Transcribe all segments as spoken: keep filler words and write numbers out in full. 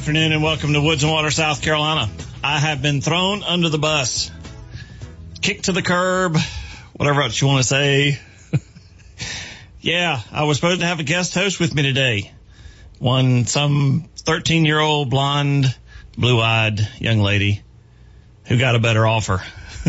afternoon and welcome to Woods and Water, South Carolina. I have been thrown under the bus, kicked to the curb, whatever else you want to say. Yeah, I was supposed to have a guest host with me today. One, some thirteen-year-old blonde, blue-eyed young lady who got a better offer.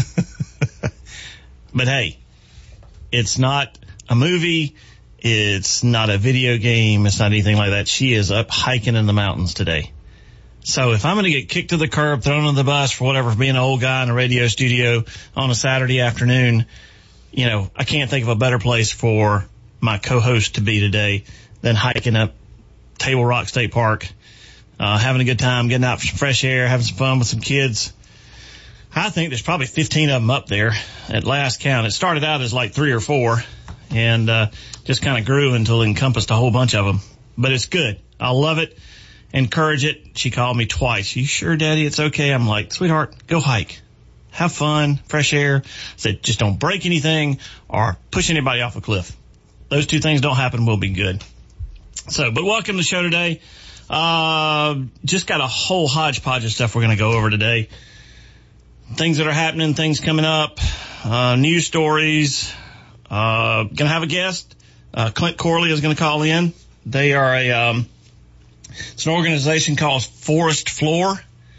But hey, it's not a movie. It's not a video game. It's not anything like that. She is up hiking in the mountains today. So if I'm going to get kicked to the curb, thrown on the bus for whatever, for being an old guy in a radio studio on a Saturday afternoon, you know, I can't think of a better place for my co-host to be today than hiking up Table Rock State Park, uh, having a good time, getting out for some fresh air, having some fun with some kids. I think there's probably fifteen of them up there at last count. It started out as like three or four and, uh, just kind of grew until it encompassed a whole bunch of them. But it's good. I love it. Encourage it. She called me twice. You sure, Daddy? It's okay. I'm like, sweetheart, go hike. Have fun, fresh air. Said, just don't break anything or push anybody off a cliff. Those two things don't happen, we'll be good. So, but welcome to the show today. Uh, just got a whole hodgepodge of stuff we're going to go over today. Things that are happening, things coming up, uh, news stories. Uh, going to have a guest. Uh, Clint Corley is going to call in. They are a, um, it's an organization called Forest Floor,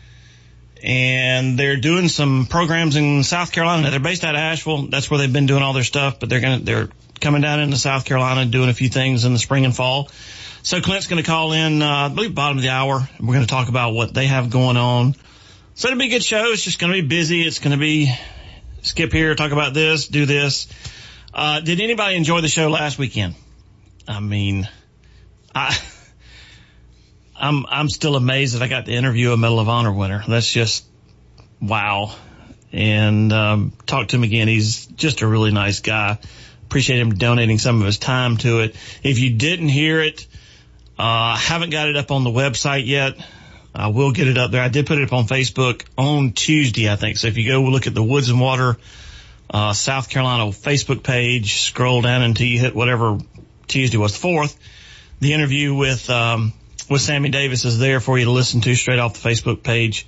and they're doing some programs in South Carolina. They're based out of Asheville. That's where they've been doing all their stuff, but they're going to, they're coming down into South Carolina doing a few things in the spring and fall. So Clint's going to call in, uh, I believe bottom of the hour. We're going to talk about what they have going on. So it'll be a good show. It's just going to be busy. It's going to be skip here, talk about this, do this. Uh, did anybody enjoy the show last weekend? I mean, I, I'm, I'm still amazed that I got to interview a Medal of Honor winner. That's just, wow. And, um, talk to him again. He's just a really nice guy. Appreciate him donating some of his time to it. If you didn't hear it, uh, I haven't got it up on the website yet. I will get it up there. I did put it up on Facebook on Tuesday, I think. So if you go look at the Woods and Water Uh, South Carolina Facebook page, scroll down until you hit whatever Tuesday was, the fourth. The interview with, um, with Sammy Davis is there for you to listen to straight off the Facebook page.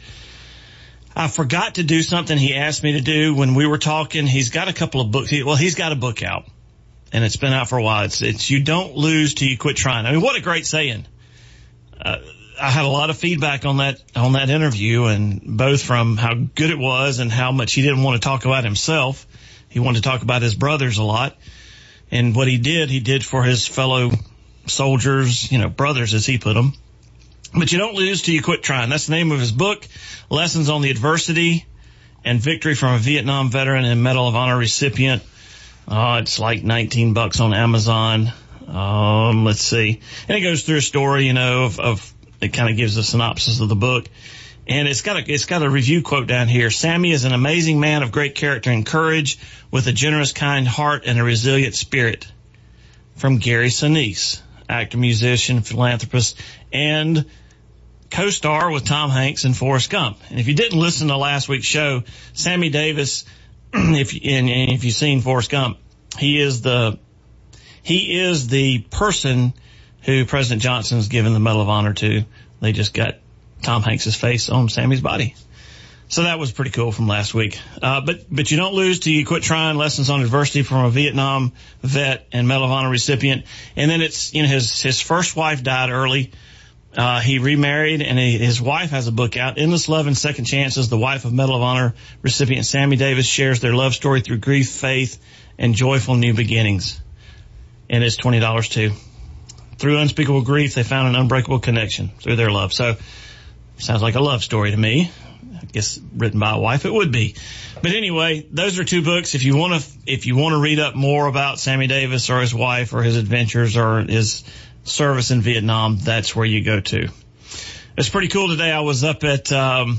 I forgot to do something he asked me to do when we were talking. He's got a couple of books. He, well, he's got a book out and it's been out for a while. It's, it's, you don't lose till you quit trying. I mean, what a great saying. Uh, I had a lot of feedback on that, on that interview, and both from how good it was and how much he didn't want to talk about himself. He wanted to talk about his brothers a lot. And what he did, he did for his fellow soldiers, you know, brothers as he put them. But you don't lose till you quit trying. That's the name of his book, Lessons on the Adversity and Victory from a Vietnam Veteran and Medal of Honor recipient. Uh, it's like nineteen bucks on Amazon. Um, let's see. And it goes through a story, you know, of, of it kind of gives a synopsis of the book. And it's got a, it's got a review quote down here. Sammy is an amazing man of great character and courage with a generous, kind heart and a resilient spirit. From Gary Sinise, actor, musician, philanthropist, and co-star with Tom Hanks in Forrest Gump. And if you didn't listen to last week's show, Sammy Davis, if you, and, and if you've seen Forrest Gump, he is the, he is the person who President Johnson's given the Medal of Honor to. They just got Tom Hanks' face on Sammy's body. So that was pretty cool from last week. Uh, but, but you don't lose till you quit trying. Lessons on Adversity from a Vietnam vet and Medal of Honor recipient. And then it's, you know, his, his first wife died early. Uh, he remarried, and he, his wife has a book out, Endless Love and Second Chances. The wife of Medal of Honor recipient Sammy Davis shares their love story through grief, faith, and joyful new beginnings. And it's twenty dollars too. Through unspeakable grief, they found an unbreakable connection through their love. So, sounds like a love story to me. I guess written by a wife, it would be. But anyway, those are two books. If you want to, if you want to read up more about Sammy Davis or his wife or his adventures or his service in Vietnam, that's where you go to. It's pretty cool today. I was up at, um,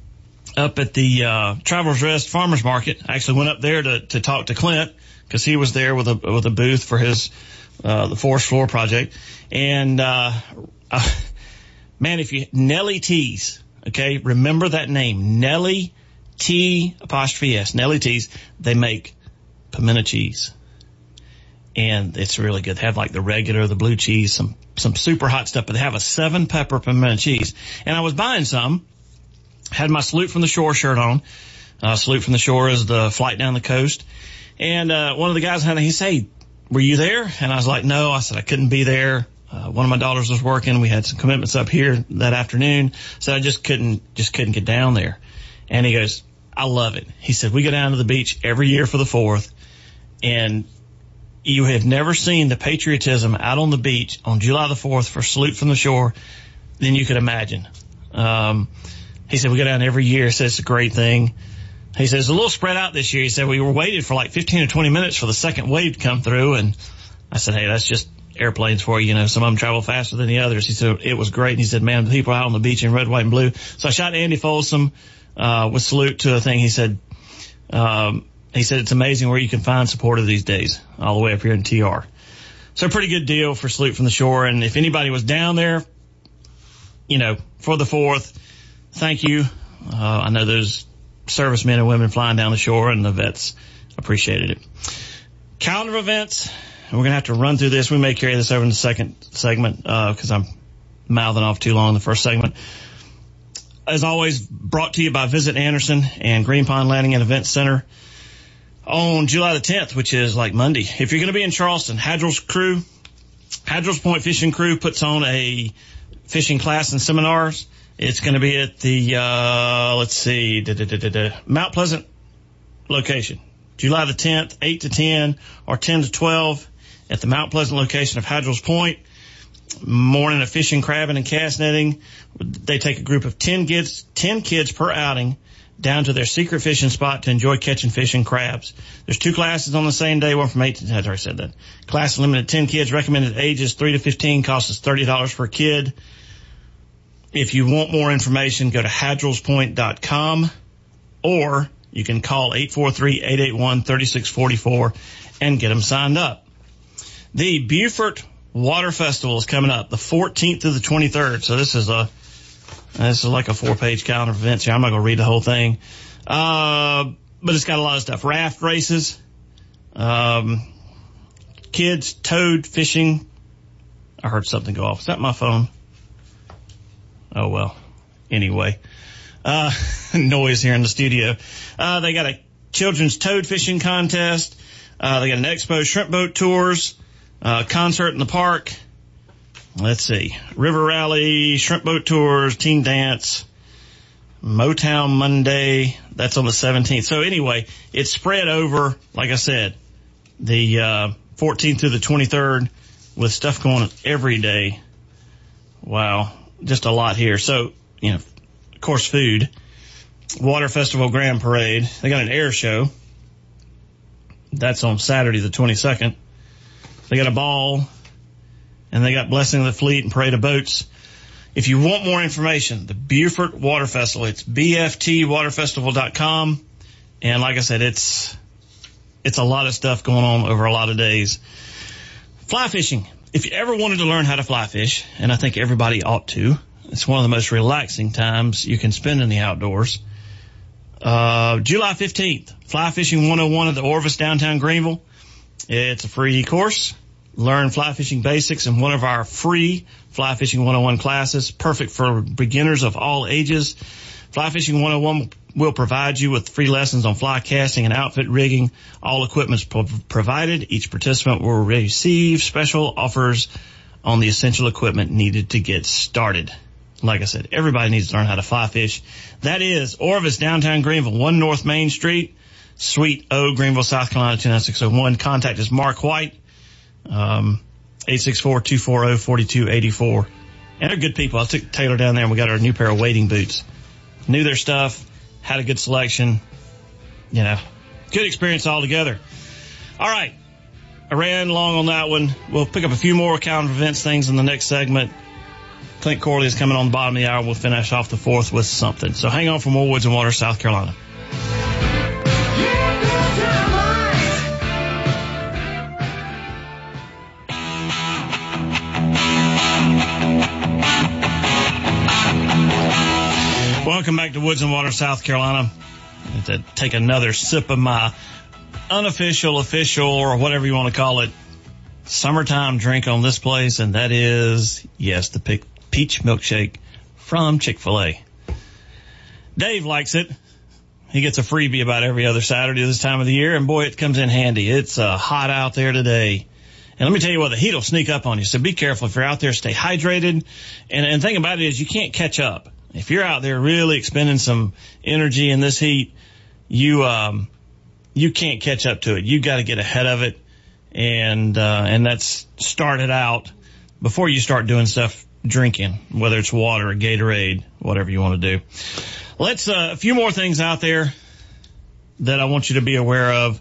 up at the, uh, Travelers Rest Farmers Market. I actually went up there to, to talk to Clint because he was there with a, with a booth for his, uh, the Forest Floor project. And, uh, uh man, if you, Nellie T's, okay, remember that name, Nellie T apostrophe S, Nellie T's. They make pimento cheese. and it's really good. They have like the regular, the blue cheese, some some super hot stuff, but they have a seven pepper pimento cheese. And I was buying some, had my Salute from the Shore shirt on. Uh, Salute from the Shore is the flight down the coast. And uh one of the guys had, he said, hey, were you there? And I was like, no. I said I couldn't be there. Uh, one of my daughters was working. We had some commitments up here that afternoon, so I just couldn't just couldn't get down there. And he goes, I love it. He said, we go down to the beach every year for the fourth, and you have never seen the patriotism out on the beach on July the fourth for Salute from the Shore than you could imagine. Um, he said, we go down every year. He said, it's a great thing. He said, it's a little spread out this year. He said, we were waiting for like fifteen or twenty minutes for the second wave to come through. And I said, hey, that's just airplanes for you. You know, some of them travel faster than the others. He said, it was great. And he said, man, the people out on the beach in red, white, and blue. So I shot Andy Folsom, uh, with Salute to a thing. He said, um, he said, it's amazing where you can find supporters these days, all the way up here in T R. So pretty good deal for Salute from the Shore. And if anybody was down there, you know, for the fourth, thank you. Uh, I know there's servicemen and women flying down the shore, and the vets appreciated it. Calendar of events. And we're going to have to run through this. We may carry this over in the second segment, uh, cause I'm mouthing off too long in the first segment. As always, brought to you by Visit Anderson and Green Pond Landing and Event Center on July the tenth, which is like Monday. If you're going to be in Charleston, Hadrill's crew, Hadrill's Point Fishing Crew puts on a fishing class and seminars. It's going to be at the, uh, let's see, da, da, da, da, da, Mount Pleasant location. July the tenth, eight to ten or ten to twelve at the Mount Pleasant location of Hadrill's Point. Morning of fishing, crabbing, and cast netting. They take a group of ten kids, ten kids per outing down to their secret fishing spot to enjoy catching fish and crabs. There's two classes on the same day, one from eight to, I already said that. Class limited ten kids, recommended ages three to fifteen, costs us thirty dollars per kid. If you want more information, go to hadrills point dot com, or you can call eight four three, eight eight one, three six four four and get them signed up. The Beaufort Water Festival is coming up the fourteenth to the twenty-third. So this is a, this is like a four page calendar of events here. I'm not going to read the whole thing. Uh, but it's got a lot of stuff. Raft races, um, kids toad fishing. I heard something go off. Is that my phone? Oh, well, anyway, uh, noise here in the studio. Uh, they got a children's toad fishing contest. Uh, they got an expo, shrimp boat tours, uh, concert in the park. Let's see, river rally, shrimp boat tours, teen dance, Motown Monday. That's on the seventeenth. So anyway, it's spread over, like I said, the, uh, fourteenth through the twenty-third with stuff going on every day. Wow. Just a lot here. So, you know, of course, food, Water Festival Grand Parade. They got an air show. That's on Saturday, the twenty-second. They got a ball, and they got Blessing of the Fleet and Parade of Boats. If you want more information, the Beaufort Water Festival, it's b f t water festival dot com. And like I said, it's, it's a lot of stuff going on over a lot of days. Fly fishing. If you ever wanted to learn how to fly fish, and I think everybody ought to, it's one of the most relaxing times you can spend in the outdoors. Uh, July fifteenth, Fly Fishing one oh one at the Orvis downtown Greenville. It's a free course. Learn fly fishing basics in one of our free Fly Fishing one oh one classes, perfect for beginners of all ages. Fly Fishing one oh one will provide you with free lessons on fly casting and outfit rigging. All equipment's pro- provided. Each participant will receive special offers on the essential equipment needed to get started. Like I said, everybody needs to learn how to fly fish. That is Orvis, downtown Greenville, one North Main Street, Suite O, Greenville, South Carolina, two nine six oh one. Contact is Mark White, um, eight six four, two four zero, four two eight four. And they're good people. I took Taylor down there and we got our new pair of wading boots. Knew their stuff, had a good selection, you know, good experience altogether. All right. I ran long on that one. We'll pick up a few more calendar events things in the next segment. Clint Corley is coming on the bottom of the hour. We'll finish off the fourth with something. So hang on for more Woods and Water, South Carolina. Welcome back to Woods and Water, South Carolina. I have to take another sip of my unofficial, official, or whatever you want to call it, summertime drink on this place, and that is, yes, the pe- peach milkshake from Chick-fil-A. Dave likes it. He gets a freebie about every other Saturday this time of the year, and boy, it comes in handy. It's uh, hot out there today. And let me tell you what, the heat will sneak up on you, so be careful. If you're out there, stay hydrated. And, and the thing about it is you can't catch up. If you're out there really expending some energy in this heat, you um, you can't catch up to it. You got to get ahead of it, and uh, and that's started out before you start doing stuff drinking, whether it's water or Gatorade, whatever you want to do. Let's uh, a few more things out there that I want you to be aware of.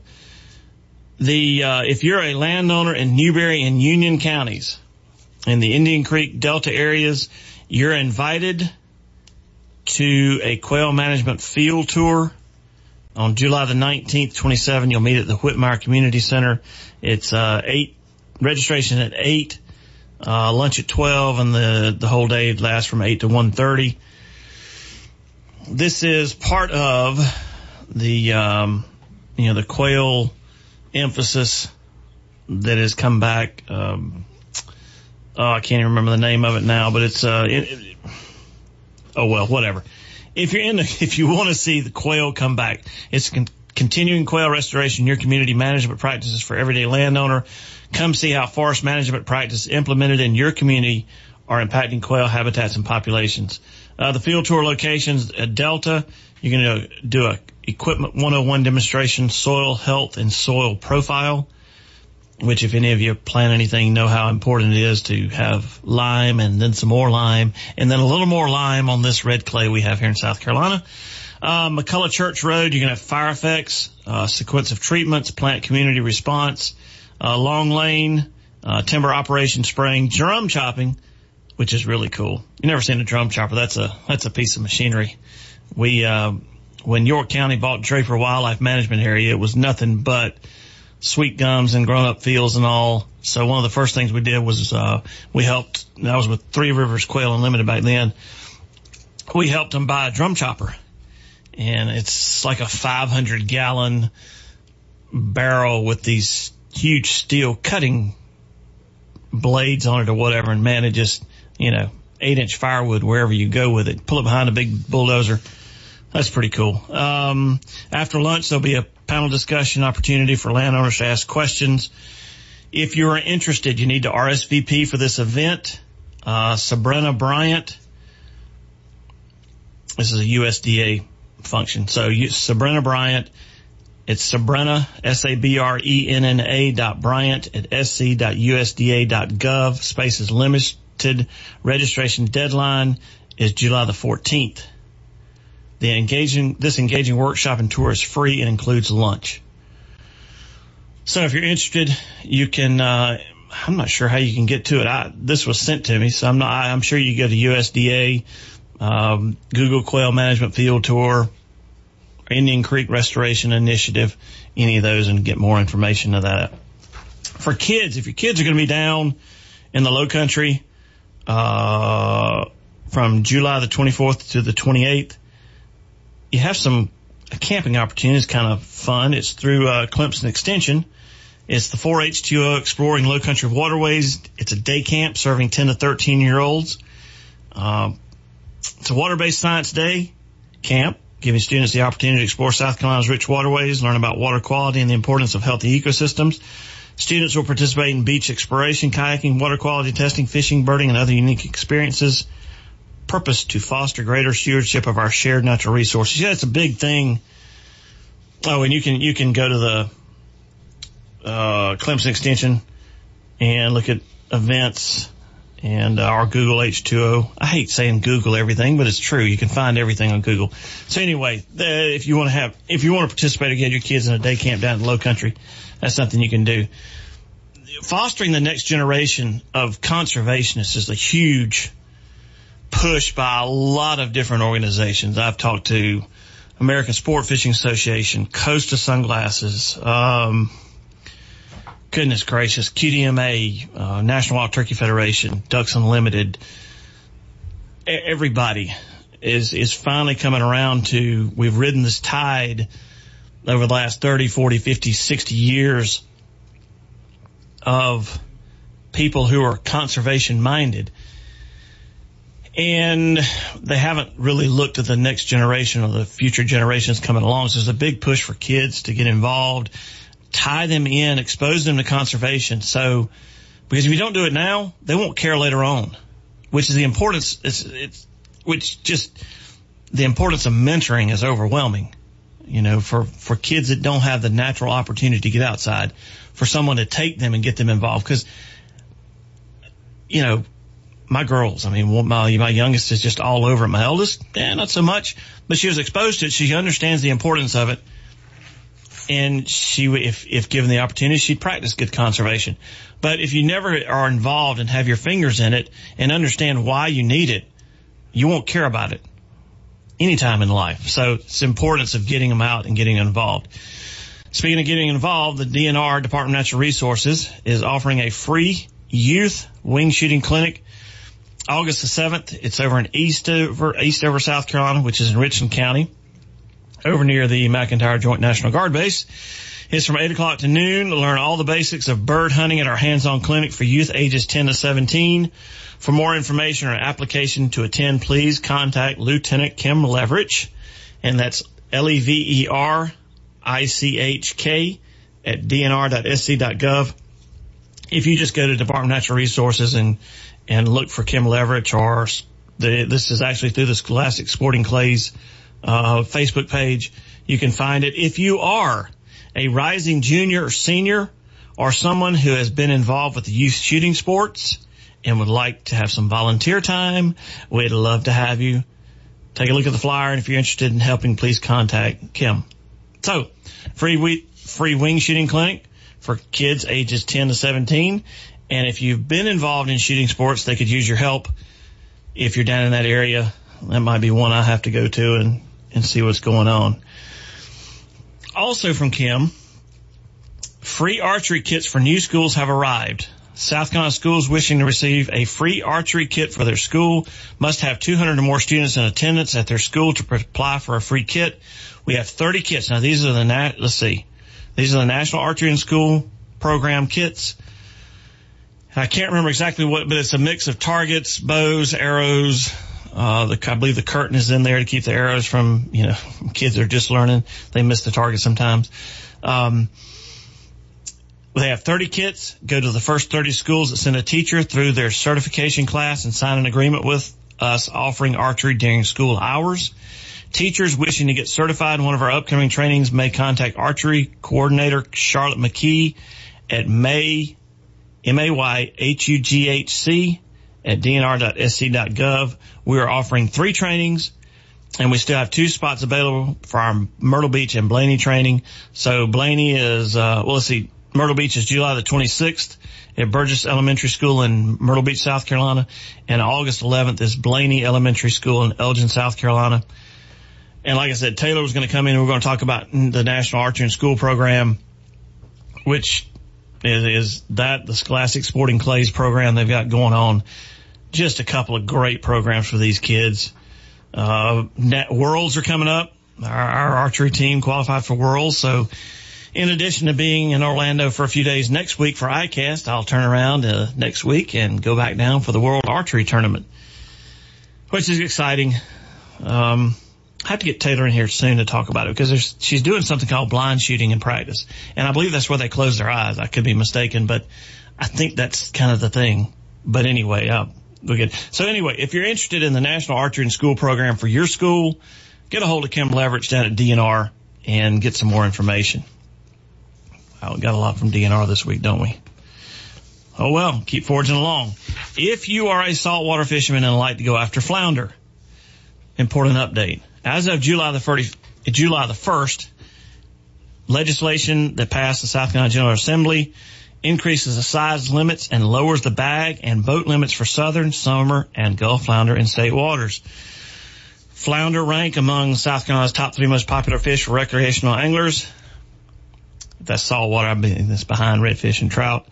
The uh, if you're a landowner in Newberry and Union counties, in the Indian Creek Delta areas, you're invited to a quail management field tour on July the nineteenth, twenty-seven. You'll meet at the Whitmire Community Center. It's uh, eight registration at eight, uh, lunch at twelve, and the the whole day lasts from eight to one thirty. This is part of the um, you know the quail emphasis that has come back. Um, oh, I can't even remember the name of it now, but it's uh, it, it, oh well, whatever. If you're in, the, if you want to see the quail come back, it's con- continuing quail restoration, your community management practices for everyday landowner. Come see how forest management practices implemented in your community are impacting quail habitats and populations. Uh, the field tour locations at Delta, you're going to do a Equipment one oh one demonstration, soil health and soil profile, which if any of you plant anything know how important it is to have lime and then some more lime and then a little more lime on this red clay we have here in South Carolina. Uh, McCullough Church Road, you're going to have fire effects, uh, sequence of treatments, plant community response, uh, Long Lane, uh, timber operation spraying, drum chopping, which is really cool. You never seen a drum chopper. That's a, that's a piece of machinery. We, uh, When York County bought Draper Wildlife Management Area, it was nothing but sweet gums and grown-up fields and all. So one of the first things we did was uh we helped, that was with Three Rivers Quail Unlimited back then, we helped them buy a drum chopper. And it's like a five hundred gallon barrel with these huge steel cutting blades on it or whatever. And, man, it just, you know, eight-inch firewood wherever you go with it. Pull it behind a big bulldozer. That's pretty cool. Um, after lunch, there'll be a panel discussion opportunity for landowners to ask questions. If you're interested, you need to R S V P for this event. Uh, Sabrina Bryant. This is a U S D A function. So you, Sabrina Bryant, it's Sabrina, S A B R E N N A dot Bryant at S C dot U S D A dot gov. Space is limited. Registration deadline is July the fourteenth. The engaging, this engaging workshop and tour is free and includes lunch. So if you're interested, you can, uh, I'm not sure how you can get to it. I, this was sent to me, so I'm not, I, I'm sure you go to U S D A, um, Google Quail Management Field Tour, Indian Creek Restoration Initiative, any of those, and get more information of that. For kids, if your kids are going to be down in the low country, uh, from July the twenty-fourth to the twenty-eighth, you have some camping opportunities, kind of fun. It's through uh, Clemson Extension. It's the four H two O Exploring Low Country Waterways. It's a day camp serving ten to thirteen year olds. Uh, it's a water-based science day camp, giving students the opportunity to explore South Carolina's rich waterways, learn about water quality and the importance of healthy ecosystems. Students will participate in beach exploration, kayaking, water quality testing, fishing, birding, and other unique experiences. Purpose to foster greater stewardship of our shared natural resources. Yeah, it's a big thing. Oh, and you can you can go to the uh, Clemson Extension and look at events and uh, our Google H two O. I hate saying Google everything, but it's true. You can find everything on Google. So anyway, the, if you want to have if you want to participate and get your kids in a day camp down in the Low Country, that's something you can do. Fostering the next generation of conservationists is a huge push by a lot of different organizations. I've talked to American Sport Fishing Association, Costa Sunglasses, um, goodness gracious, Q D M A, uh, National Wild Turkey Federation, Ducks Unlimited. Everybody is, is finally coming around to, we've ridden this tide over the last thirty, forty, fifty, sixty years of people who are conservation minded. And they haven't really looked at the next generation or the future generations coming along. So there's a big push for kids to get involved, tie them in, expose them to conservation. So, because if you don't do it now, they won't care later on, which is the importance. It's, it's, which just the importance of mentoring is overwhelming. You know, for, for kids that don't have the natural opportunity to get outside, for someone to take them and get them involved. Because, you know, my girls, I mean, my, my youngest is just all over it. My eldest, eh, not so much, but she was exposed to it. She understands the importance of it. And she, if, if given the opportunity, she'd practice good conservation. But if you never are involved and have your fingers in it and understand why you need it, you won't care about it anytime in life. So it's the importance of getting them out and getting involved. Speaking of getting involved, the D N R, Department of Natural Resources, is offering a free youth wing shooting clinic August the seventh. It's over in Eastover, Eastover, South Carolina, which is in Richland County, over near the McEntire Joint National Guard Base. It's from eight o'clock to noon to learn all the basics of bird hunting at our hands-on clinic for youth ages ten to seventeen. For more information or application to attend, please contact Lieutenant Kim Leverich, and that's L E V E R I C H K at D N R dot S C dot gov. If you just go to Department of Natural Resources and and look for Kim Leverich, or the, this is actually through the Scholastic Sporting Clays uh, Facebook page, you can find it. If you are a rising junior or senior or someone who has been involved with the youth shooting sports and would like to have some volunteer time, we'd love to have you. Take a look at the flyer, and if you're interested in helping, please contact Kim. So, free we, free wing shooting clinic for kids ages ten to seventeen. And if you've been involved in shooting sports, they could use your help. If you're down in that area, that might be one I have to go to and, and see what's going on. Also from Kim, free archery kits for new schools have arrived. South Carolina schools wishing to receive a free archery kit for their school must have two hundred or more students in attendance at their school to apply for a free kit. We have thirty kits. Now, these are the, na- let's see, these are the National Archery in School Program kits. I can't remember exactly what, but it's a mix of targets, bows, arrows. Uh, the, I believe the curtain is in there to keep the arrows from, you know, kids are just learning. They miss the target sometimes. Um, they have thirty kits. Go to the first thirty schools that send a teacher through their certification class and sign an agreement with us offering archery during school hours. Teachers wishing to get certified in one of our upcoming trainings may contact archery coordinator Charlotte McKee at May M A Y H U G H C at D N R dot S C dot gov. We are offering three trainings, and we still have two spots available for our Myrtle Beach and Blaney training. So Blaney is, uh, well, let's see, Myrtle Beach is July the twenty-sixth at Burgess Elementary School in Myrtle Beach, South Carolina, and August eleventh is Blaney Elementary School in Elgin, South Carolina. And like I said, Taylor was going to come in and we're going to talk about the National Archery in School program, which Is, is that the Scholastic Sporting Clays program they've got going on. Just a couple of great programs for these kids. Uh, net Worlds are coming up. Our, our archery team qualified for Worlds. So in addition to being in Orlando for a few days next week for I CAST, I'll turn around uh, next week and go back down for the World Archery Tournament, which is exciting. Um, I have to get Taylor in here soon to talk about it because there's, she's doing something called blind shooting in practice. And I believe that's where they close their eyes. I could be mistaken, but I think that's kind of the thing. But anyway, uh, we're good. So anyway, if you're interested in the National Archery in School program for your school, get a hold of Kim Leverich down at D N R and get some more information. Oh, we got a lot from D N R this week, don't we? Oh well, keep forging along. If you are a saltwater fisherman and like to go after flounder, important update. As of July the first, July the first, legislation that passed the South Carolina General Assembly increases the size limits and lowers the bag and boat limits for southern, summer, and Gulf flounder in state waters. Flounder rank among South Carolina's top three most popular fish for recreational anglers. That's saltwater. I mean, that's behind redfish and trout.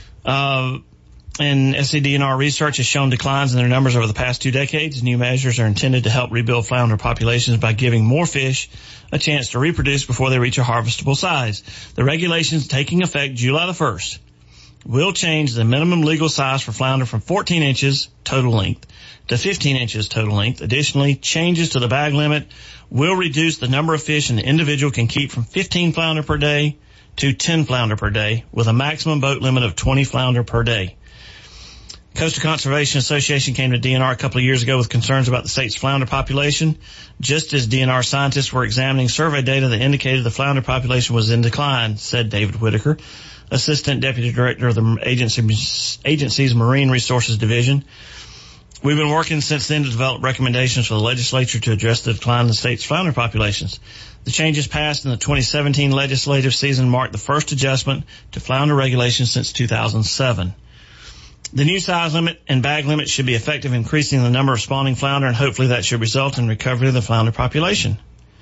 Uh, And S C D N R research has shown declines in their numbers over the past two decades. New measures are intended to help rebuild flounder populations by giving more fish a chance to reproduce before they reach a harvestable size. The regulations taking effect July the first will change the minimum legal size for flounder from fourteen inches total length to fifteen inches total length. Additionally, changes to the bag limit will reduce the number of fish an individual can keep from fifteen flounder per day to ten flounder per day, with a maximum boat limit of twenty flounder per day. Coastal Conservation Association came to D N R a couple of years ago with concerns about the state's flounder population, just as D N R scientists were examining survey data that indicated the flounder population was in decline, said David Whitaker, Assistant Deputy Director of the agency, agency's Marine Resources Division. We've been working since then to develop recommendations for the legislature to address the decline in the state's flounder populations. The changes passed in the twenty seventeen legislative season marked the first adjustment to flounder regulations since two thousand seven. The new size limit and bag limit should be effective in increasing the number of spawning flounder, and hopefully that should result in recovery of the flounder population.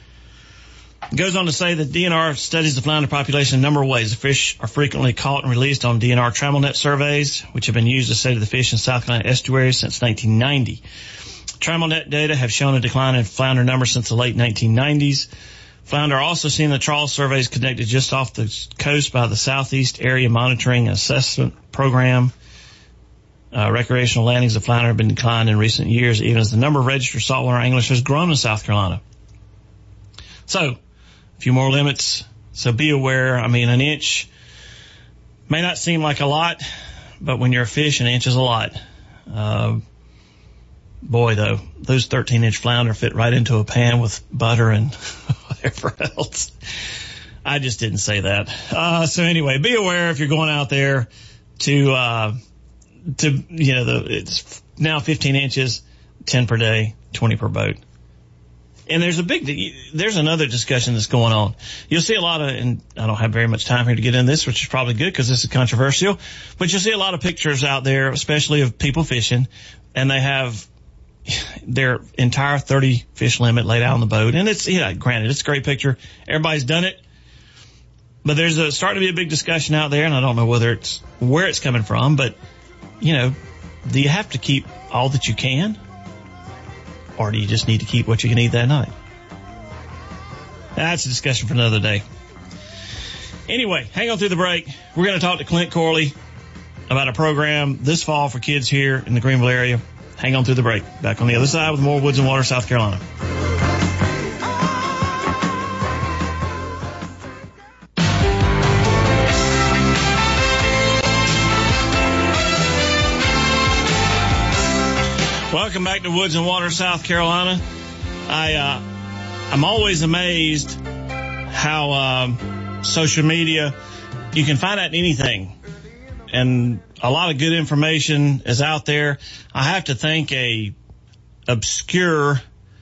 It goes on to say that D N R studies the flounder population in a number of ways. The fish are frequently caught and released on D N R trammel net surveys, which have been used to study the fish in South Carolina estuaries since nineteen ninety. Trammel net data have shown a decline in flounder numbers since the late nineteen nineties. Flounder are also seen in the trawl surveys conducted just off the coast by the Southeast Area Monitoring Assessment Program. Uh, recreational landings of flounder have been declined in recent years, even as the number of registered saltwater anglers has grown in South Carolina. So, a few more limits, so be aware. I mean, an inch may not seem like a lot, but when you're a fish, an inch is a lot. Uh, boy, though, those thirteen-inch flounder fit right into a pan with butter and whatever else. I just didn't say that. Uh, so anyway, be aware if you're going out there to, uh, to, you know, the, it's now fifteen inches, ten per day, twenty per boat. And there's a big, there's another discussion that's going on. You'll see a lot of, and I don't have very much time here to get in this, which is probably good because this is controversial, but you'll see a lot of pictures out there, especially of people fishing, and they have their entire thirty fish limit laid out on the boat. And it's, yeah, granted, it's a great picture. Everybody's done it. But there's a, starting to be a big discussion out there, and I don't know whether it's, where it's coming from, but, you know, do you have to keep all that you can? Or do you just need to keep what you can eat that night? That's a discussion for another day. Anyway, hang on through the break. We're going to talk to Clint Corley about a program this fall for kids here in the Greenville area. Hang on through the break. Back on the other side with more Woods and Water, South Carolina. Welcome back to Woods and Water, South Carolina. I, uh, I'm always amazed how, um, social media, you can find out anything. And a lot of good information is out there. I have to thank a obscure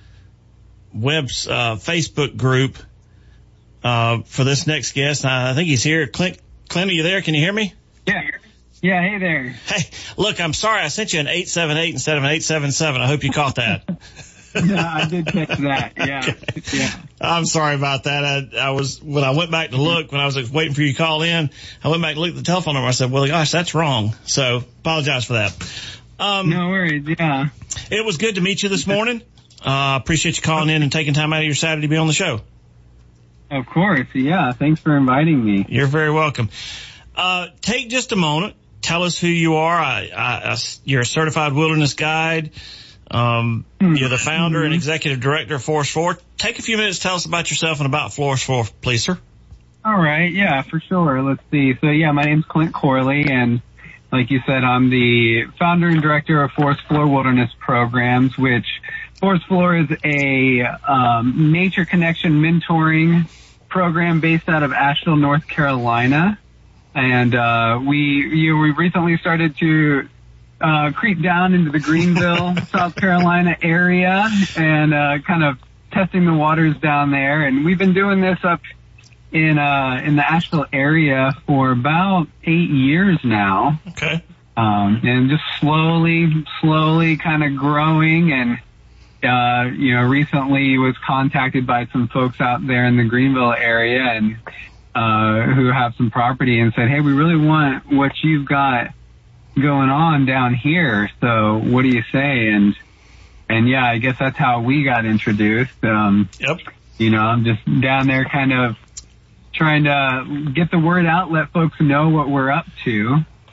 web, uh, Facebook group, uh, for this next guest. I think he's here. Clint, Clint, are you there? Can you hear me? Yeah. Yeah, hey there. Hey, look, I'm sorry I sent you an eight seven eight instead of an eight seven seven. I hope you caught that. No, I did catch that, yeah. Okay. Yeah. I'm sorry about that. I, I was, when I went back to look, when I was waiting for you to call in, I went back to look at the telephone number. I said, well, gosh, that's wrong. So apologize for that. Um, no worries, yeah. It was good to meet you this morning. Uh, appreciate you calling in and taking time out of your Saturday to be on the show. Of course, yeah. Thanks for inviting me. You're very welcome. Uh, take just a moment. Tell us who you are. I, I, I, you're a certified wilderness guide. Um, you're the founder mm-hmm. and executive director of Forest four. Take a few minutes to tell us about yourself and about Forest four, please, sir. All right. Yeah, for sure. Let's see. So, yeah, my name's Clint Corley, and like you said, I'm the founder and director of Forest four Wilderness Programs, which Forest four is a um, nature connection mentoring program based out of Asheville, North Carolina. And, uh, we, you know, we recently started to, uh, creep down into the Greenville, South Carolina area and, uh, kind of testing the waters down there. And we've been doing this up in, uh, in the Asheville area for about eight years now. Okay. Um, and just slowly, slowly kind of growing. And, uh, you know, recently was contacted by some folks out there in the Greenville area and, Uh, who have some property and said, hey, we really want what you've got going on down here. So what do you say? And, and yeah, I guess that's how we got introduced. Um, yep. You know, I'm just down there kind of trying to get the word out, let folks know what we're up to.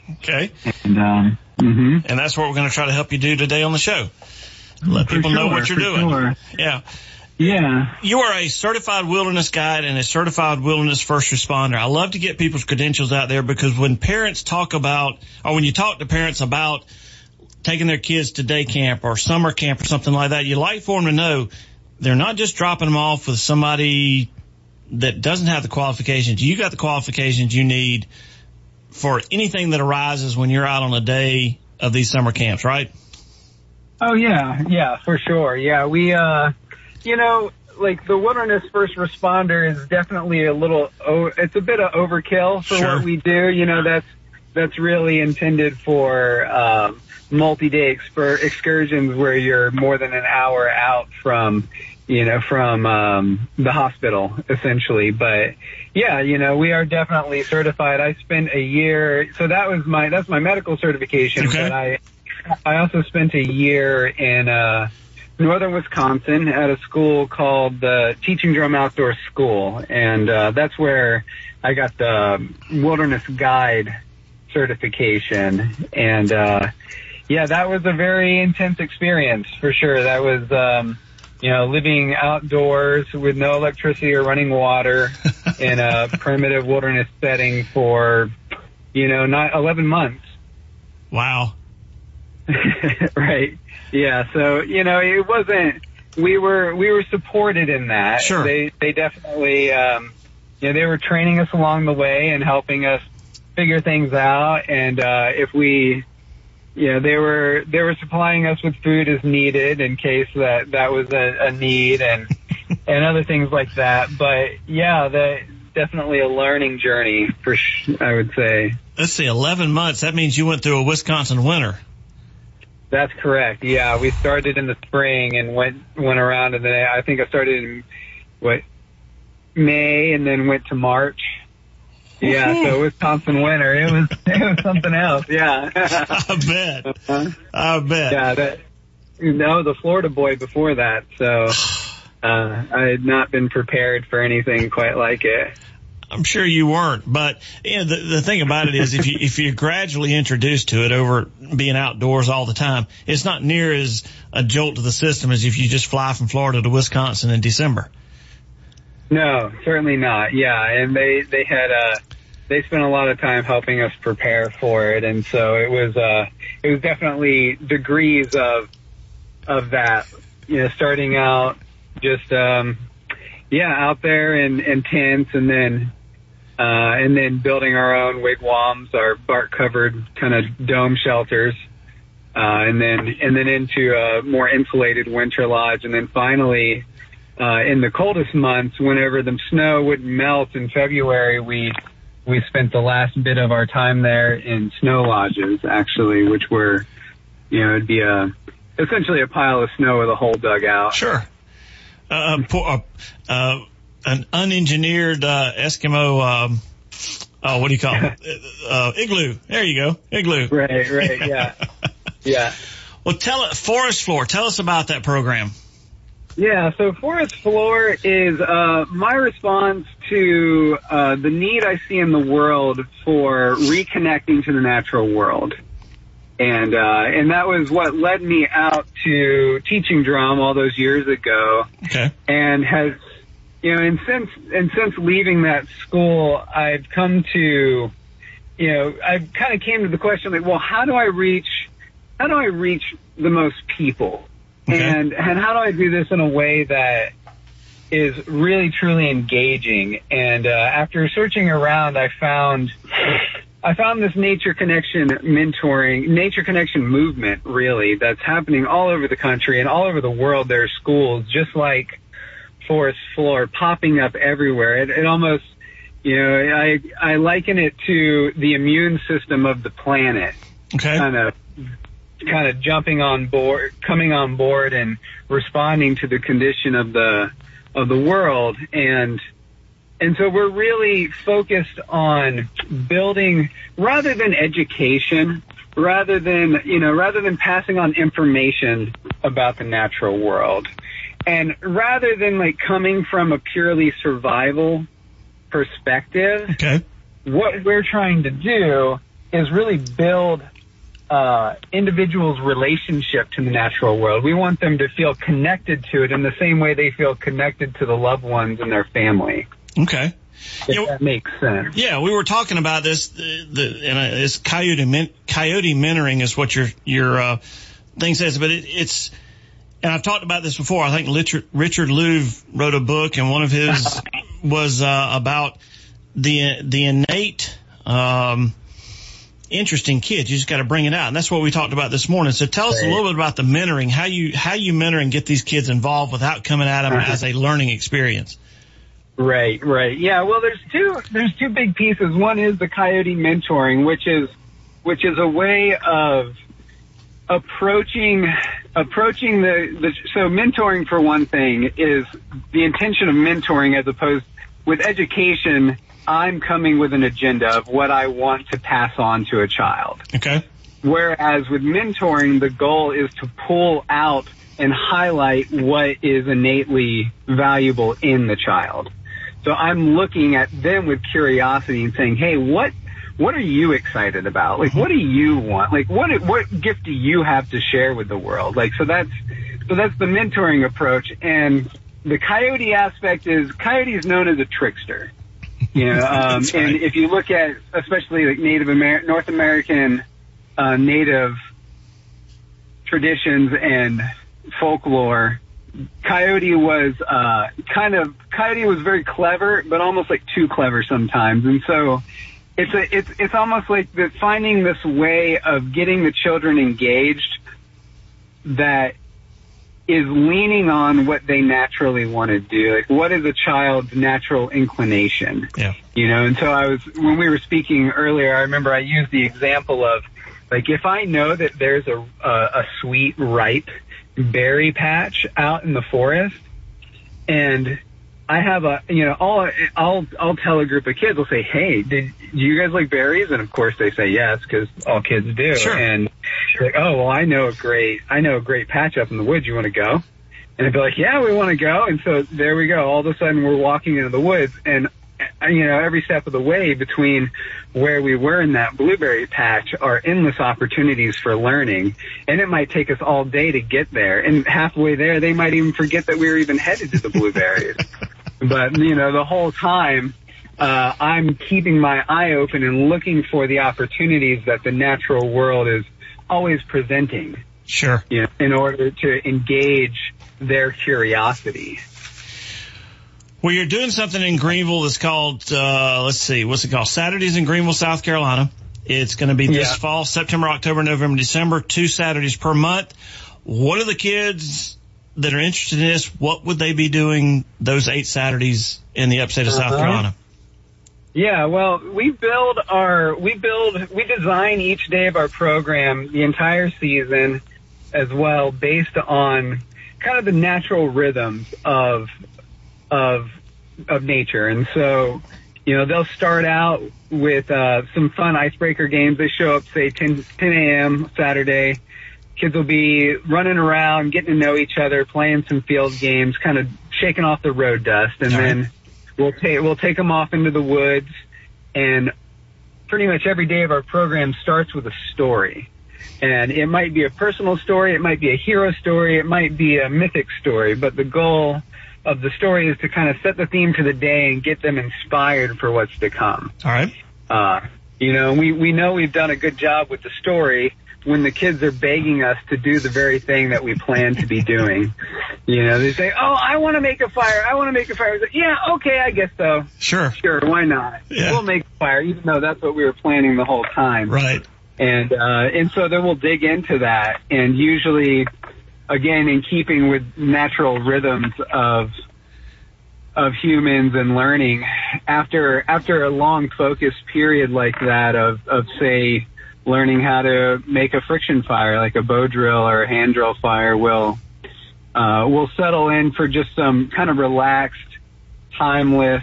Okay. And, um, mm-hmm. and that's what we're going to try to help you do today on the show. Let For people sure, know what you're for doing. Sure. Yeah. Yeah. You are a certified wilderness guide and a certified wilderness first responder. I love to get people's credentials out there because when parents talk about, or when you talk to parents about taking their kids to day camp or summer camp or something like that, you like for them to know they're not just dropping them off with somebody that doesn't have the qualifications. You got the qualifications you need for anything that arises when you're out on a day of these summer camps, right? Oh, yeah. Yeah, for sure. Yeah, we, uh, you know, like the wilderness first responder is definitely a little, oh, it's a bit of overkill for Sure. what we do. You know, that's, that's really intended for, um, multi-day exper- excursions where you're more than an hour out from, you know, from, um, the hospital essentially. But yeah, you know, we are definitely certified. I spent a year, so that was my, that's my medical certification, Okay. but I, I also spent a year in, uh, northern Wisconsin at a school called the Teaching Drum Outdoor School. And, uh, that's where I got the wilderness guide certification. And, uh, yeah, that was a very intense experience for sure. That was, um, you know, living outdoors with no electricity or running water in a primitive wilderness setting for, you know, not eleven months. Wow. Right. Yeah. So, you know, it wasn't, we were, we were supported in that. Sure. They, they definitely, um, you know, they were training us along the way and helping us figure things out. And, uh, if we, you know, they were, they were supplying us with food as needed in case that, that was a, a need and, and other things like that. But yeah, that definitely a learning journey for, sh- I would say. Let's see, eleven months. That means you went through a Wisconsin winter. That's correct. Yeah, we started in the spring and went went around, and then I think I started in what May and then went to March. Yeah, so Wisconsin winter. It was it was something else. Yeah, I bet. uh-huh. I bet. Yeah, that I was a Florida boy before that, so uh, I had not been prepared for anything quite like it. I'm sure you weren't, but you know, the, the thing about it is if you, if you're gradually introduced to it over being outdoors all the time, it's not near as a jolt to the system as if you just fly from Florida to Wisconsin in December. No, certainly not. Yeah, and they, they had, uh, they spent a lot of time helping us prepare for it, and so it was, uh, it was definitely degrees of, of that, you know, starting out just, um, yeah, out there in, in tents and then, Uh, and then building our own wigwams, our bark-covered kind of dome shelters, uh, and then and then into a more insulated winter lodge, and then finally, uh, in the coldest months, whenever the snow would melt in February, we we spent the last bit of our time there in snow lodges, actually, which were, you know, it'd be a essentially a pile of snow with a hole dug out. Sure. Uh, uh, uh, an unengineered uh, Eskimo, um, oh, what do you call it? Uh, igloo. There you go. Igloo. Right, right, yeah. Yeah. Well, tell it, Forest Floor, tell us about that program. Yeah, so Forest Floor is uh, my response to uh, the need I see in the world for reconnecting to the natural world. And uh, and that was what led me out to teaching drum all those years ago. Okay. And has, you know, and since and since leaving that school, I've come to, you know, I've kind of came to the question like, well, how do I reach, how do I reach the most people, okay. and and how do I do this in a way that is really truly engaging? And uh, after searching around, I found. I found this Nature Connection mentoring, Nature Connection movement, really, that's happening all over the country and all over the world. There are schools just like Forest Floor popping up everywhere. It, it almost, you know, I I liken it to the immune system of the planet. Okay. Kind of, kind of jumping on board, coming on board, and responding to the condition of the of the world. And And so we're really focused on building, rather than education, rather than, you know, rather than passing on information about the natural world. And rather than like coming from a purely survival perspective, okay. what we're trying to do is really build uh, individuals' relationship to the natural world. We want them to feel connected to it in the same way they feel connected to the loved ones in their family. Okay. If you know, that makes sense. Yeah, we were talking about this, the, the, and uh, it's coyote, men, coyote mentoring is what your, your, uh, thing says, but it, it's, and I've talked about this before. I think Richard, Richard Louv wrote a book, and one of his was, uh, about the, the innate, um, interest in kids. You just got to bring it out. And that's what we talked about this morning. So tell us a little bit about the mentoring, how you, how you mentor and get these kids involved without coming at them as a learning experience. Right, right. Yeah, well, there's two, there's two big pieces. One is the coyote mentoring, which is, which is a way of approaching, approaching the, the, so mentoring for one thing is the intention of mentoring as opposed with education. I'm coming with an agenda of what I want to pass on to a child. Okay. Whereas with mentoring, the goal is to pull out and highlight what is innately valuable in the child. So I'm looking at them with curiosity and saying, hey, what, what are you excited about? Like, what do you want? Like, what, what gift do you have to share with the world? Like, so that's, so that's the mentoring approach. And the coyote aspect is, coyote is known as a trickster. You know, um, right. And if you look at, especially like Native Amer- North American, uh, Native traditions and folklore, Coyote was uh kind of Coyote was very clever, but almost like too clever sometimes. And so it's a it's it's almost like the finding this way of getting the children engaged that is leaning on what they naturally want to do. Like, what is a child's natural inclination? Yeah. You know, and so I was when we were speaking earlier, I remember I used the example of like if I know that there's a a, a sweet ripe berry patch out in the forest, and I have a, you know, I'll, I'll, I'll tell a group of kids, I'll say, hey, did do you guys like berries? And of course they say yes, because all kids do. Sure. And they're like, oh, well, I know a great, I know a great patch up in the woods. You want to go? And I'd be like, yeah, we want to go. And so there we go. All of a sudden we're walking into the woods, and, you know, every step of the way between where we were in that blueberry patch are endless opportunities for learning. And it might take us all day to get there. And halfway there, they might even forget that we were even headed to the blueberries. But, you know, the whole time, uh, I'm keeping my eye open and looking for the opportunities that the natural world is always presenting. Sure. You know, in order to engage their curiosity. Well, you're doing something in Greenville that's called, uh, let's see, what's it called? Saturdays in Greenville, South Carolina. It's going to be this yeah. fall, September, October, November, December, two Saturdays per month. What are the kids that are interested in this? What would they be doing those eight Saturdays in the upstate of uh-huh. South Carolina? Yeah, well, we build our, we build, we design each day of our program, the entire season as well, based on kind of the natural rhythms of of of nature. And so, you know, they'll start out with uh some fun icebreaker games. They show up, say, ten a.m. Saturday. Kids will be running around, getting to know each other, playing some field games, kind of shaking off the road dust. And All then right. we'll take we'll take them off into the woods. And pretty much every day of our program starts with a story. And it might be a personal story, it might be a hero story, it might be a mythic story, but the goal of the story is to kind of set the theme for the day and get them inspired for what's to come. All right. Uh, you know, we, we know we've done a good job with the story when the kids are begging us to do the very thing that we plan to be doing. You know, they say, oh, I want to make a fire. I want to make a fire. Like, yeah, okay, I guess so. Sure. Sure, why not? Yeah. We'll make a fire, even though that's what we were planning the whole time. Right. And, uh, and so then we'll dig into that, and usually, again, in keeping with natural rhythms of of humans and learning, after after a long focused period like that of, of say, learning how to make a friction fire, like a bow drill or a hand drill fire, we'll, uh, we'll settle in for just some kind of relaxed, timeless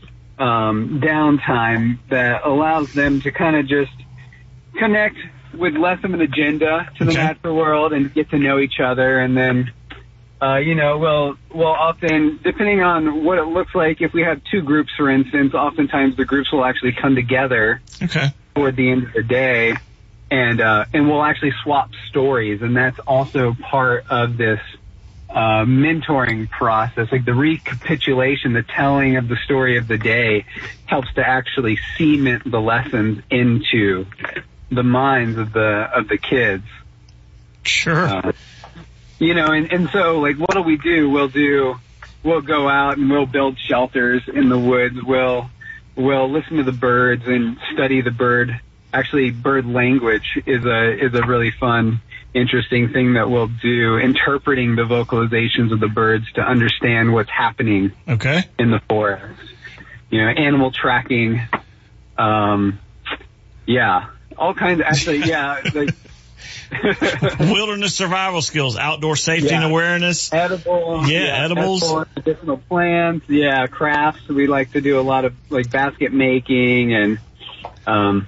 um, downtime that allows them to kind of just connect with less of an agenda to the okay. natural world and get to know each other. And then, uh, you know, we'll, we'll often, depending on what it looks like, if we have two groups, for instance, oftentimes the groups will actually come together okay. toward the end of the day, and uh, and we'll actually swap stories, and that's also part of this uh, mentoring process. Like the recapitulation, the telling of the story of the day, helps to actually cement the lessons into the minds of the of the kids. Sure. Uh, you know, and, and so, like, what do we do? We'll do, we'll go out and we'll build shelters in the woods. We'll, we'll listen to the birds and study the bird. Actually, bird language is a, is a really fun, interesting thing that we'll do, interpreting the vocalizations of the birds to understand what's happening okay. in the forest. You know, animal tracking, um, yeah, all kinds of, actually, yeah, like, wilderness survival skills, outdoor safety yeah. and awareness. Edible. Yeah, yeah edibles. Edible, medicinal plants. Yeah, crafts. We like to do a lot of like basket making and, um,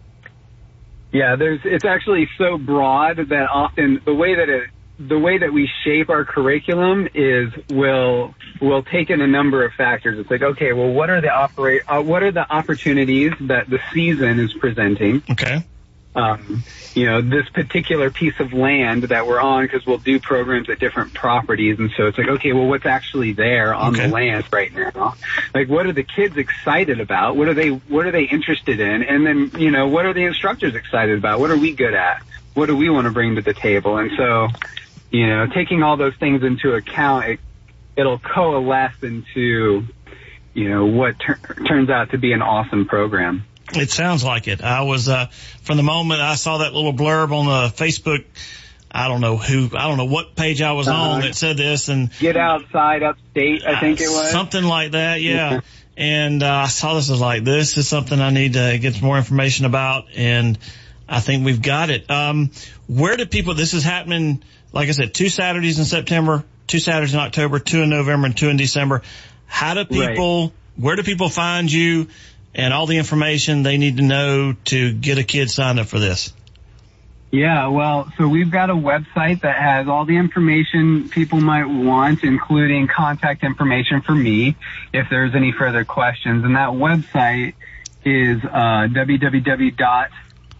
yeah, there's, it's actually so broad that often the way that it, the way that we shape our curriculum is we'll, we'll take in a number of factors. It's like, okay, well, what are the operate, uh, what are the opportunities that the season is presenting? Okay. Um, you know, this particular piece of land that we're on, because we'll do programs at different properties, and so it's like, okay, well, what's actually there on okay. the land right now? Like, what are the kids excited about? What are they, what are they interested in? And then, you know, what are the instructors excited about? What are we good at? What do we want to bring to the table? And so, you know, taking all those things into account, it, it'll coalesce into, you know, what tur- turns out to be an awesome program. It sounds like it. I was, uh, from the moment I saw that little blurb on the Facebook, I don't know who, I don't know what page I was uh, on that said this, and Get Outside Upstate, I think it was. Something like that, yeah. yeah. And, uh, I saw this, I was like, this is something I need to get some more information about, and I think we've got it. Um, where do people, this is happening, like I said, two Saturdays in September, two Saturdays in October, two in November, and two in December. How do people, right. where do people find you? And all the information they need to know to get a kid signed up for this? Yeah, well, so we've got a website that has all the information people might want, including contact information for me if there's any further questions. And that website is uh, w w w dot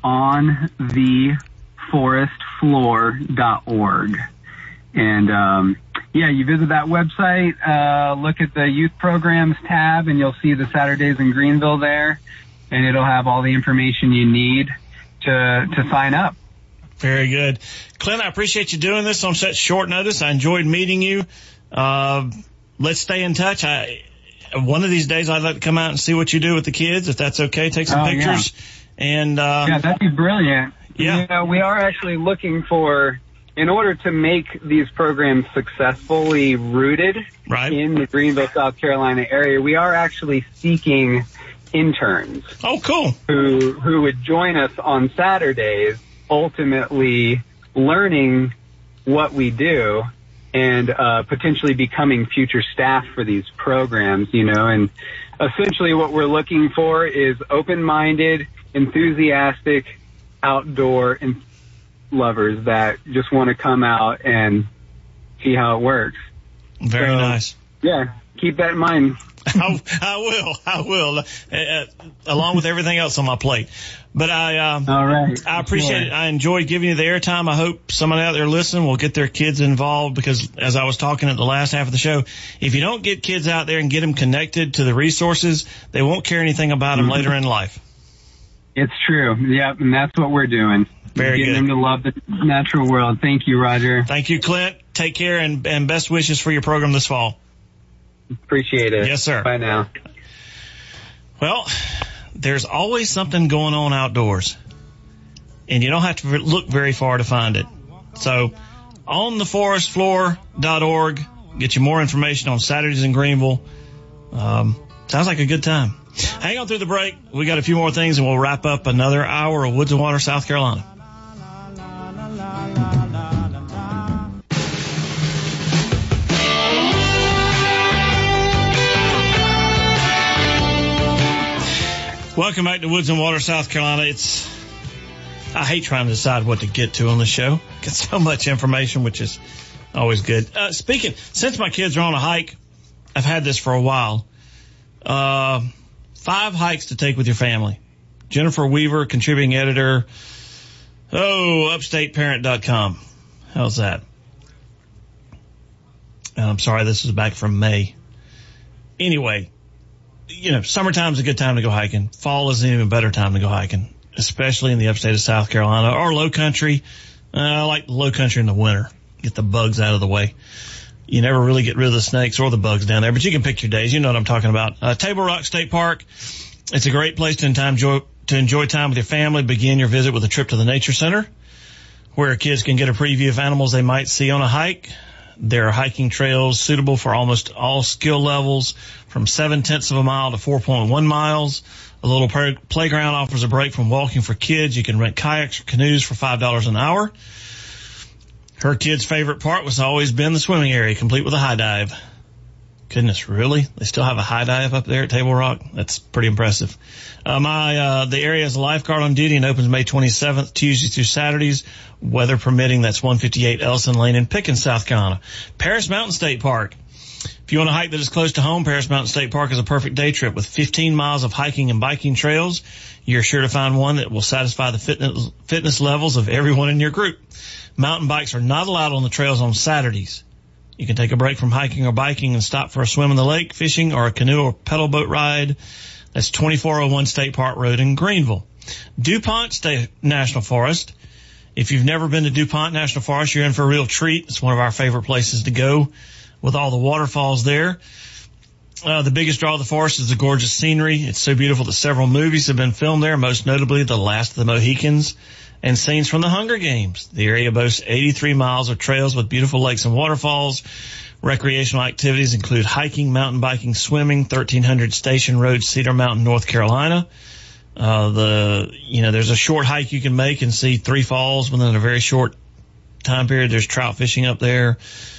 on the forest floor dot org. And, um, yeah, you visit that website, uh, look at the youth programs tab, and you'll see the Saturdays in Greenville there, and it'll have all the information you need to, to sign up. Very good. Clint, I appreciate you doing this on such short notice. I enjoyed meeting you. Uh, let's stay in touch. I, one of these days I'd like to come out and see what you do with the kids, if that's okay. Take some oh, pictures. Yeah. And, uh, yeah, that'd be brilliant. Yeah. You know, we are actually looking for, in order to make these programs successfully rooted right. in the Greenville, South Carolina area, we are actually seeking interns. Oh, cool. Who, who would join us on Saturdays, ultimately learning what we do and, uh, potentially becoming future staff for these programs, you know, and essentially what we're looking for is open-minded, enthusiastic, outdoor and lovers that just want to come out and see how it works. Very so, nice. Yeah, keep that in mind. I, I will. I will. Uh, uh, along with everything else on my plate. But I, um, All right. I appreciate sure. it. I enjoyed giving you the airtime. I hope somebody out there listening will get their kids involved, because as I was talking at the last half of the show, if you don't get kids out there and get them connected to the resources, they won't care anything about them mm-hmm. later in life. It's true. Yep. And that's what we're doing. Very Getting good. them to love the natural world. Thank you, Roger. Thank you, Clint. Take care, and, and best wishes for your program this fall. Appreciate it. Yes, sir. Bye now. Well, there's always something going on outdoors, and you don't have to look very far to find it. So on the forest floor dot org, get you more information on Saturdays in Greenville. Um, sounds like a good time. Hang on through the break. We got a few more things, and we'll wrap up another hour of Woods and Water, South Carolina. Welcome back to Woods and Water, South Carolina. It's, I hate trying to decide what to get to on the show. Get so much information, which is always good. Uh, speaking, since my kids are on a hike, I've had this for a while. Uh, five hikes to take with your family. Jennifer Weaver, contributing editor. Oh, upstate parent dot com. How's that? I'm sorry, this is back from May. Anyway, you know, summertime's a good time to go hiking. Fall is an even better time to go hiking, especially in the upstate of South Carolina or low country. Uh, I like low country in the winter. Get the bugs out of the way. You never really get rid of the snakes or the bugs down there, but you can pick your days. You know what I'm talking about. Uh, Table Rock State Park. It's a great place to enjoy, to enjoy time with your family. Begin your visit with a trip to the Nature Center, where kids can get a preview of animals they might see on a hike. There are hiking trails suitable for almost all skill levels, from seven tenths of a mile to four point one miles. A little play- playground offers a break from walking for kids. You can rent kayaks or canoes for five dollars an hour. Her kid's favorite part was always been the swimming area, complete with a high dive. Goodness, really? They still have a high dive up there at Table Rock? That's pretty impressive. Uh, my, uh, the area has a lifeguard on duty and opens May twenty-seventh, Tuesdays through Saturdays, weather permitting. That's one fifty-eight Ellison Lane in Pickens, South Carolina. Paris Mountain State Park. If you want a hike that is close to home, Paris Mountain State Park is a perfect day trip with fifteen miles of hiking and biking trails. You're sure to find one that will satisfy the fitness, fitness levels of everyone in your group. Mountain bikes are not allowed on the trails on Saturdays. You can take a break from hiking or biking and stop for a swim in the lake, fishing, or a canoe or pedal boat ride. That's twenty-four oh one State Park Road in Greenville. DuPont State National Forest. If you've never been to DuPont National Forest, you're in for a real treat. It's one of our favorite places to go with all the waterfalls there. Uh, the biggest draw of the forest is the gorgeous scenery. It's so beautiful that several movies have been filmed there, most notably The Last of the Mohicans and scenes from the Hunger Games. The area boasts eighty-three miles of trails with beautiful lakes and waterfalls. Recreational activities include hiking, mountain biking, swimming. thirteen hundred Station Road, Cedar Mountain, North Carolina. Uh, the, you know, there's a short hike you can make and see three falls within a very short time period. There's trout fishing up there.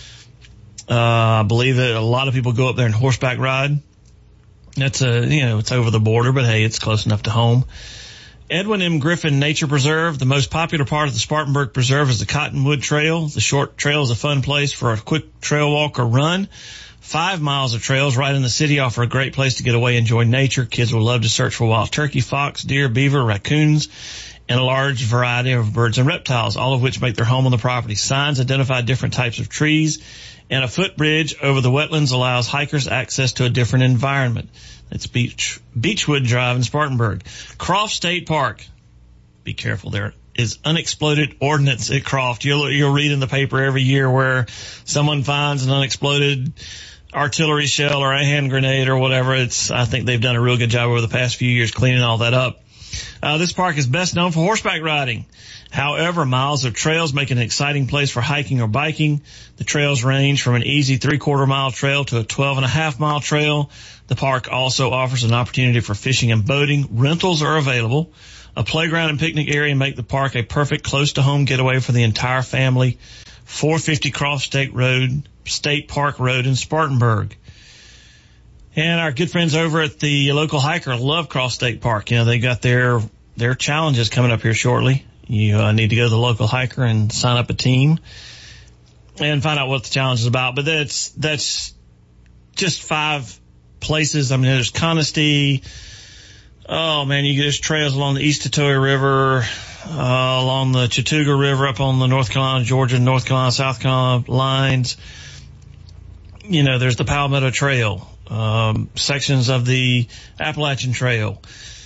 Uh, I believe that a lot of people go up there and horseback ride. That's a, you know, it's over the border, but hey, it's close enough to home. Edwin M. Griffin Nature Preserve. The most popular part of the Spartanburg Preserve is the Cottonwood Trail. The short trail is a fun place for a quick trail walk or run. Five miles of trails right in the city offer a great place to get away and enjoy nature. Kids will love to search for wild turkey, fox, deer, beaver, raccoons, and a large variety of birds and reptiles, all of which make their home on the property. Signs identify different types of trees, and a footbridge over the wetlands allows hikers access to a different environment. It's Beach, Beechwood Drive in Spartanburg. Croft State Park. Be careful, there is unexploded ordnance at Croft. You'll, you'll read in the paper every year where someone finds an unexploded artillery shell or a hand grenade or whatever. It's, I think they've done a real good job over the past few years cleaning all that up. Uh, this park is best known for horseback riding. However, miles of trails make it an exciting place for hiking or biking. The trails range from an easy three-quarter mile trail to a twelve and a half mile trail. The park also offers an opportunity for fishing and boating. Rentals are available. A playground and picnic area make the park a perfect close-to-home getaway for the entire family. four fifty Croft State Road, State Park Road in Spartanburg. And our good friends over at the local hiker love Croft State Park. You know, they got their their challenges coming up here shortly. You uh, need to go to the local hiker and sign up a team and find out what the challenge is about. But that's that's just five places. I mean, there's Conisty. Oh, man, you there's trails along the East Tatoya River, uh, along the Chattooga River, up on the North Carolina, Georgia, North Carolina, South Carolina lines. You know, there's the Palmetto Trail, um, sections of the Appalachian Trail.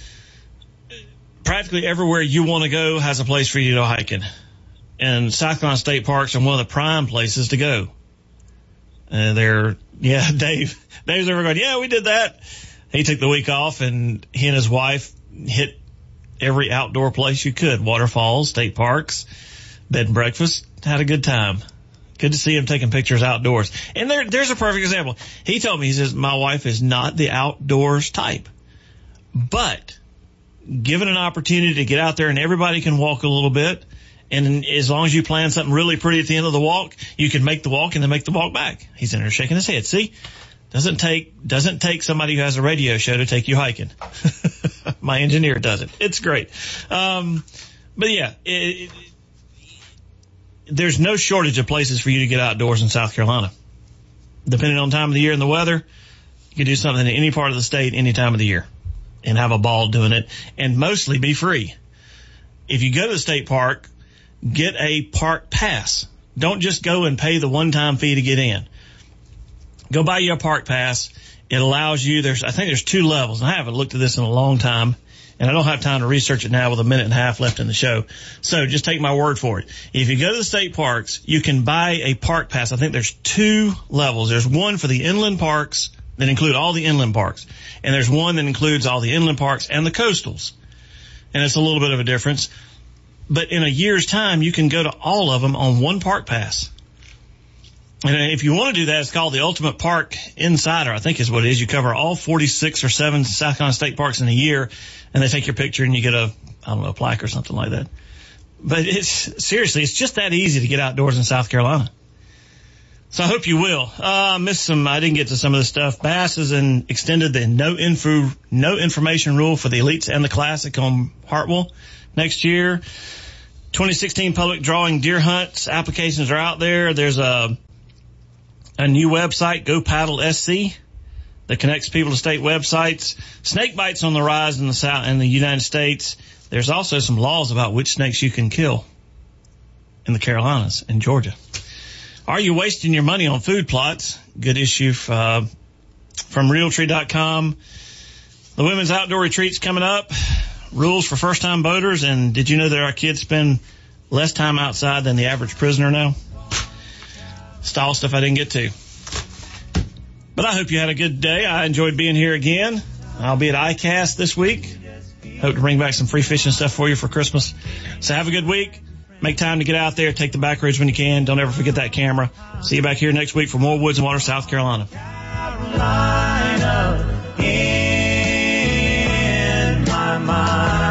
Practically everywhere you want to go has a place for you to go hiking. And South Carolina State Parks are one of the prime places to go. And they're, yeah, Dave, Dave's over going, yeah, we did that. He took the week off and he and his wife hit every outdoor place you could. Waterfalls, state parks, bed and breakfast. Had a good time. Good to see him taking pictures outdoors. And there, there's a perfect example. He told me, he says, my wife is not the outdoors type, but given an opportunity to get out there and everybody can walk a little bit, and as long as you plan something really pretty at the end of the walk, you can make the walk and then make the walk back. He's in there shaking his head. See, doesn't take doesn't take somebody who has a radio show to take you hiking. My engineer does it. It's great. Um, but yeah, it, it, there's no shortage of places for you to get outdoors in South Carolina. Depending on time of the year and the weather, you can do something in any part of the state any time of the year. and have a ball doing it, and mostly be free. If you go to the state park, get a park pass. Don't just go and pay the one-time fee to get in. Go buy you a park pass. It allows you, there's, I think there's two levels. I haven't looked at this in a long time, and I don't have time to research it now with a minute and a half left in the show. So just take my word for it. If you go to the state parks, you can buy a park pass. I think there's two levels. There's one for the inland parks that include all the inland parks, and there's one that includes all the inland parks and the coastals. And it's a little bit of a difference. But in a year's time, you can go to all of them on one park pass. And if you want to do that, it's called the Ultimate Park Insider, I think is what it is. You cover all forty-six or seven South Carolina state parks in a year, and they take your picture and you get a, I don't know, a plaque or something like that. But it's, seriously, it's just that easy to get outdoors in South Carolina. So I hope you will. Uh, I missed some, I didn't get to some of this stuff. Bass has in, extended the no info, no information rule for the Elites and the Classic on Hartwell next year. twenty sixteen public drawing deer hunts applications are out there. There's a, a new website, Go Paddle S C, that connects people to state websites. Snake bites on the rise in the South, in the United States. There's also some laws about which snakes you can kill in the Carolinas and Georgia. Are you wasting your money on food plots? Good issue uh, from Realtree dot com. The Women's Outdoor Retreat's coming up. Rules for first-time boaters. And did you know that our kids spend less time outside than the average prisoner now? Style stuff I didn't get to. But I hope you had a good day. I enjoyed being here again. I'll be at I CAST this week. Hope to bring back some free fishing stuff for you for Christmas. So have a good week. Make time to get out there. Take the back roads when you can. Don't ever forget that camera. See you back here next week for more Woods and Water, South Carolina. Carolina in my mind.